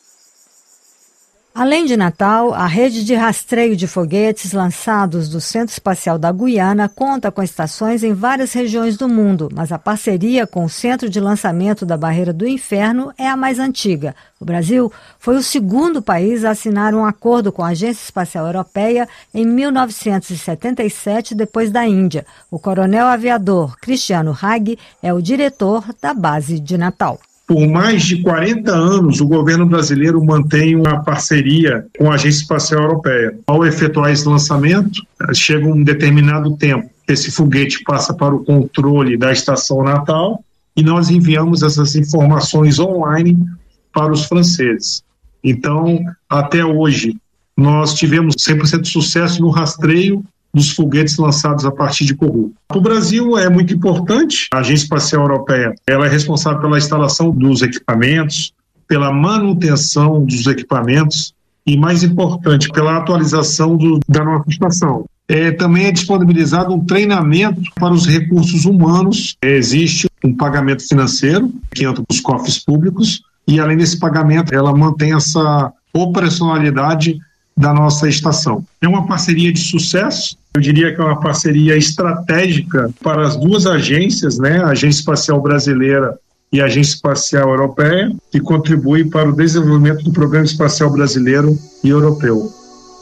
Além de Natal, a rede de rastreio de foguetes lançados do Centro Espacial da Guiana conta com estações em várias regiões do mundo, mas a parceria com o Centro de Lançamento da Barreira do Inferno é a mais antiga. O Brasil foi o segundo país a assinar um acordo com a Agência Espacial Europeia em 1977, depois da Índia. O coronel aviador Cristiano Hag é o diretor da base de Natal. Por mais de 40 anos, o governo brasileiro mantém uma parceria com a Agência Espacial Europeia. Ao efetuar esse lançamento, chega um determinado tempo, esse foguete passa para o controle da Estação Natal e nós enviamos essas informações online para os franceses. Então, até hoje, nós tivemos 100% de sucesso no rastreio dos foguetes lançados a partir de Kourou. Para o Brasil é muito importante, a Agência Espacial Europeia ela é responsável pela instalação dos equipamentos, pela manutenção dos equipamentos e, mais importante, pela atualização da nossa estação. Também é disponibilizado um treinamento para os recursos humanos. Existe um pagamento financeiro que entra nos cofres públicos e, além desse pagamento, ela mantém essa operacionalidade da nossa estação. É uma parceria de sucesso, eu diria que é uma parceria estratégica para as duas agências, né, a Agência Espacial Brasileira e a Agência Espacial Europeia, que contribui para o desenvolvimento do Programa Espacial Brasileiro e Europeu.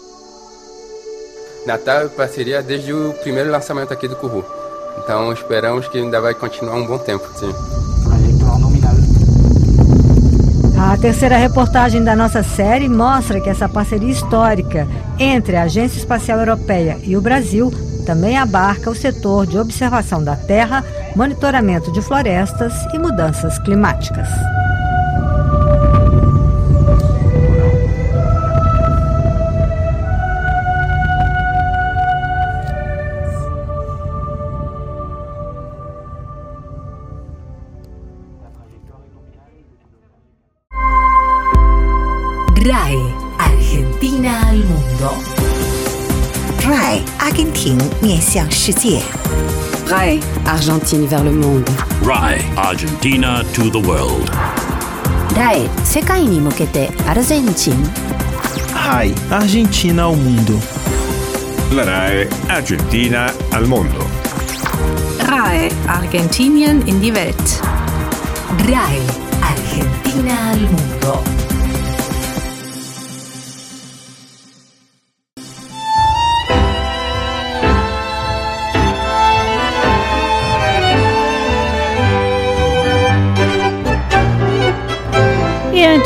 Natal é parceria desde o primeiro lançamento aqui do Kourou, então esperamos que ainda vai continuar um bom tempo, sim. A terceira reportagem da nossa série mostra que essa parceria histórica entre a Agência Espacial Europeia e o Brasil também abarca o setor de observação da Terra, monitoramento de florestas e mudanças climáticas. RAI Argentina al mundo. RAI 阿根廷面向世界。 RAI Argentine vers le monde. RAI Argentina to the world. RAI 世界に向けてアルゼンチン。 RAI Argentina ao mundo. La RAI Argentina al mondo. RAI Argentinien in die Welt. RAI Argentina al mundo.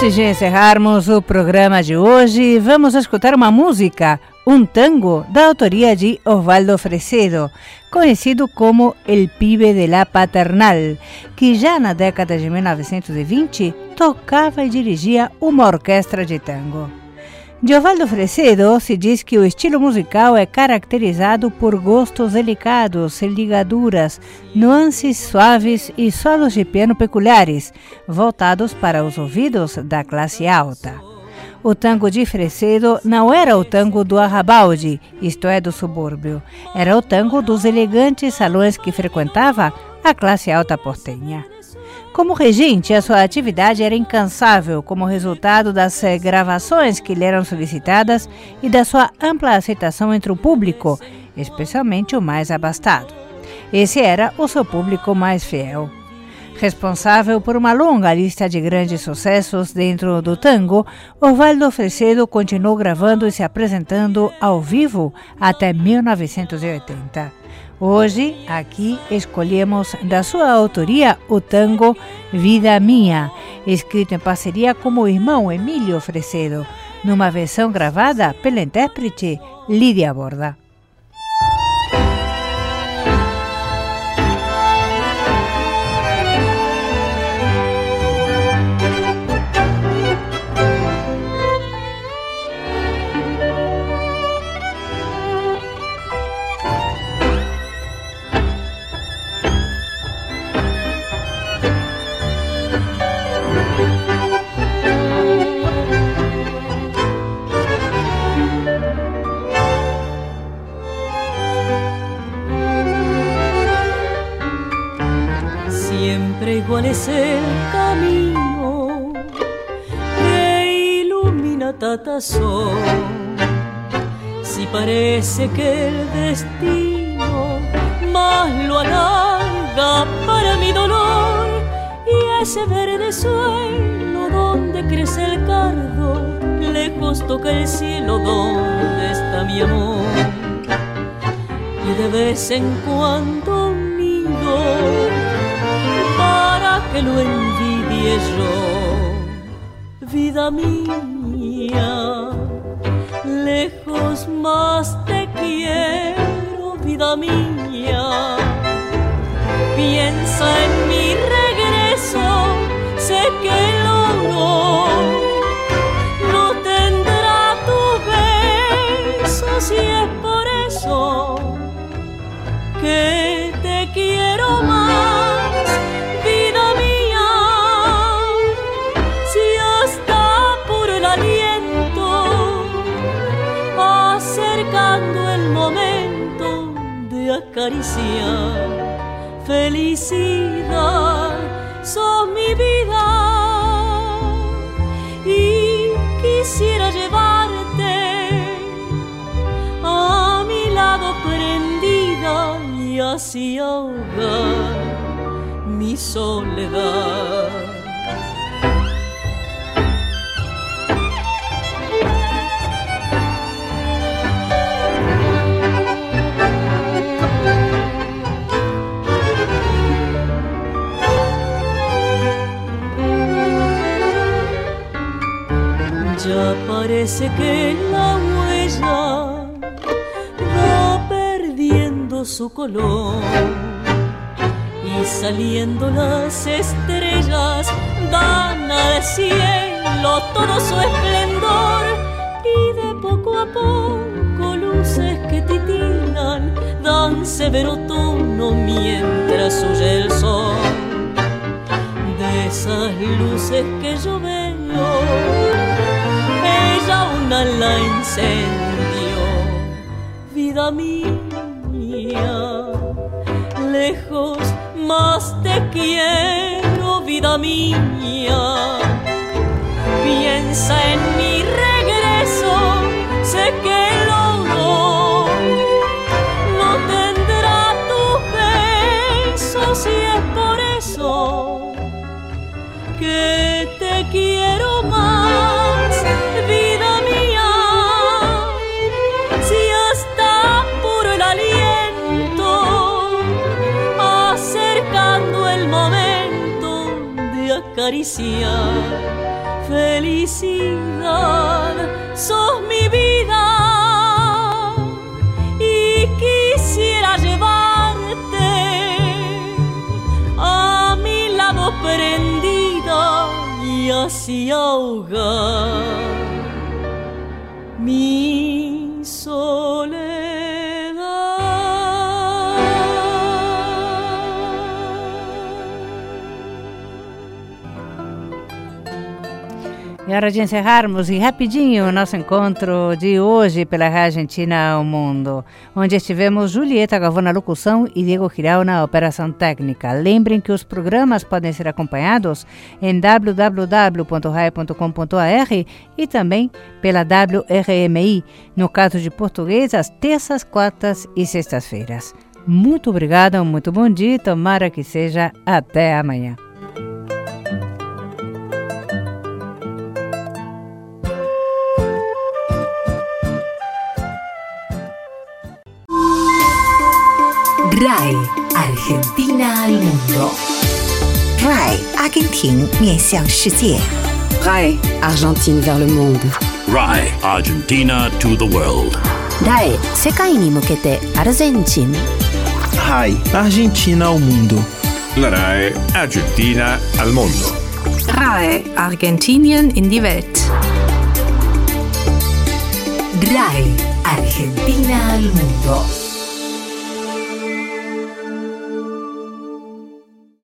Antes de encerrarmos o programa de hoje, vamos escutar uma música, um tango da autoria de Osvaldo Fresedo, conhecido como El Pibe de la Paternal, que já na década de 1920 tocava e dirigia uma orquestra de tango. De Osvaldo Fresedo se diz que o estilo musical é caracterizado por gostos delicados, ligaduras, nuances suaves e solos de piano peculiares, voltados para os ouvidos da classe alta. O tango de Fresedo não era o tango do arrabalde, isto é, do subúrbio. Era o tango dos elegantes salões que frequentava a classe alta portenha. Como regente, a sua atividade era incansável como resultado das gravações que lhe eram solicitadas e da sua ampla aceitação entre o público, especialmente o mais abastado. Esse era o seu público mais fiel. Responsável por uma longa lista de grandes sucessos dentro do tango, Osvaldo Fresedo continuou gravando e se apresentando ao vivo até 1980. Hoje, aqui, escolhemos da sua autoria o tango Vida Minha, escrito em parceria com o irmão Emílio Fresedo, numa versão gravada pela intérprete Lídia Borda. Igual es el camino que ilumina Tatazón. Si parece que el destino más lo alarga para mi dolor, y ese verde suelo donde crece el cardo, lejos toca el cielo donde está mi amor. Y de vez en cuando un nido para que lo envidie yo, vida mía, lejos más te quiero, vida mía. Piensa en mi regreso, sé que el oro no tendrá tu beso, si es por eso que te quiero más. Acariciar felicidad, sos mi vida y quisiera llevarte a mi lado prendida y así ahogar mi soledad. Ya parece que la huella va perdiendo su color y saliendo las estrellas dan al cielo todo su esplendor, y de poco a poco luces que titilan dan severo tono mientras huye el sol. De esas luces que yo veo, ella una la encendió, vida mía, lejos más te quiero, vida mía. Piensa en mi regreso, sé que el oro no tendrá tus besos, si es por eso que te quiero más, vida mía. Si hasta puro el aliento, acercando el momento de acariciar felicidad, sos mi vida y quisiera llevarte a mi lado prendida y así ahogar mi soledad. E hora de encerrarmos e rapidinho o nosso encontro de hoje pela Rádio Argentina ao Mundo, onde estivemos Julieta Galvão na locução e Diego Giral na operação técnica. Lembrem que os programas podem ser acompanhados em www.rai.com.br e também pela WRMI, no caso de português, às terças, quartas e sextas-feiras. Muito obrigada, muito bom dia, tomara que seja até amanhã. RAI Argentina al mundo. RAI 阿根廷面向世界。 RAI Argentine vers le monde. RAI Argentina to the world. RAI 世界に向けてアルゼンチン。 RAI Argentina ao mundo. La RAI Argentina al mondo. RAI Argentinien in die Welt. RAI Argentina al mundo.